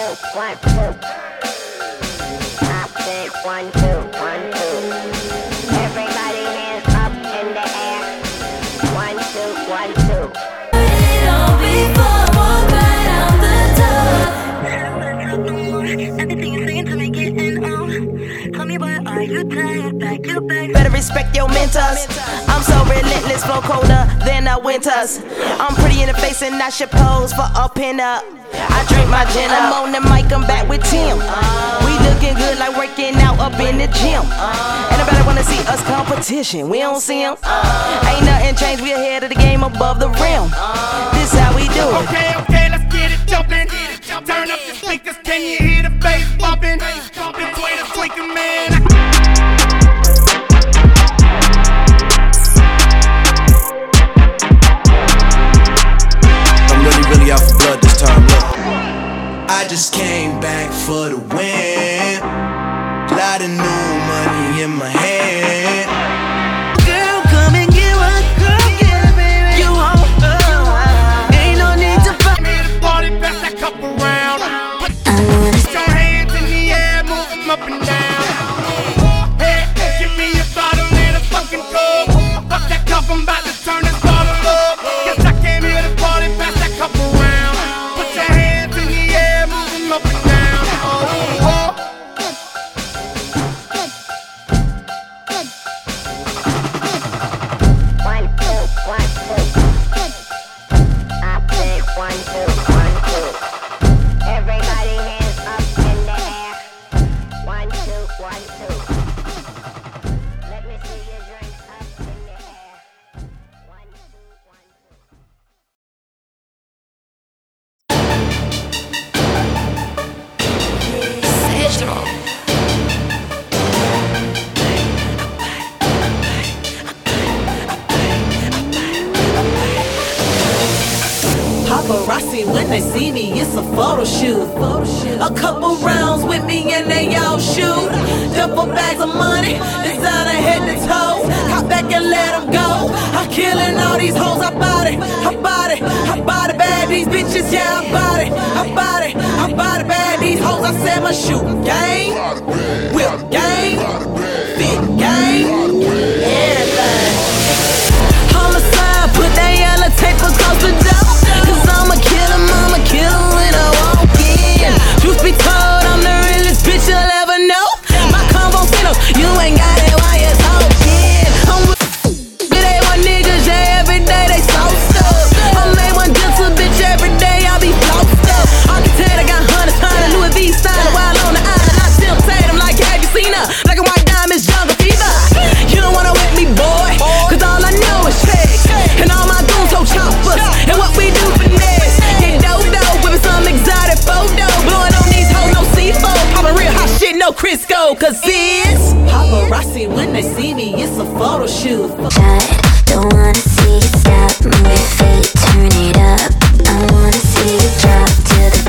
Better respect your mentors. I'm so relentless, flow colder than the winters. I'm pretty in the face and I should pose for a pin-up. I drink my gin up. I'm on the mic, I'm back with Tim. We looking good like working out up in the gym. Anybody wanna see us competition? We don't see them. Ain't nothing changed, we ahead of the game above the rim. This how we do it. Okay, let's get it jumping. Turn up the speakers, can you hear the bass bumping? Between the tweaking, man. Really out for blood this time, look. I just came back for the win. Lot of new money in my hand. Girl, come and get what, girl, get it, baby. You want, ain't no need to fight. Me the party, pass that cup around. Put your hands in the air, move them up and down. Hey, give me a bottle and a fucking coke. Fuck that cup, I'm about to turn this bottle up. Guess I came here to party, pass that cup around. Put your hands in the air, move them up and down. Oh. One, two. I said 1, 2, 1, 2. Everybody hands up in the air. 1, 2, 1, 2. Let me see your drinks up in the air. 1, 2, 1, 2. Paparazzi, when they see me, it's a photo shoot. A couple rounds with me and they all shoot. Duffel bags of money, designer head to toe. Hop back and let them go. I'm killing all these hoes, I bought it bad. These bitches, yeah, I bought it bad. These hoes, I said my shoot game, whip game, fit game, everything. Homicide, put that yellow tape across the door. Cause I'ma kill him when I walk in. Truth be told, I'm the realest bitch you'll ever know. My combo fiddle, you ain't got it while you're talking. I'm with A1 niggas, yeah, every day they so stuck. I'm A1 gentle bitch, every day I be flossed up. Architect, I got hundreds, Louis V style while on the island. I still say them like, have you seen her? Black and white diamonds, jungle fever. You don't wanna with me, boy, cause all I know is checks. And all my goons so choppers. And what we do for next? Get dodo, whipping some exotic photo. Blowing on these hoes, no C4. Poppin' real hot shit, no Crisco. Cause it's paparazzi, when they see me, it's a photo shoot. Don't wanna see you stop, move your feet, turn it up. I wanna see you drop to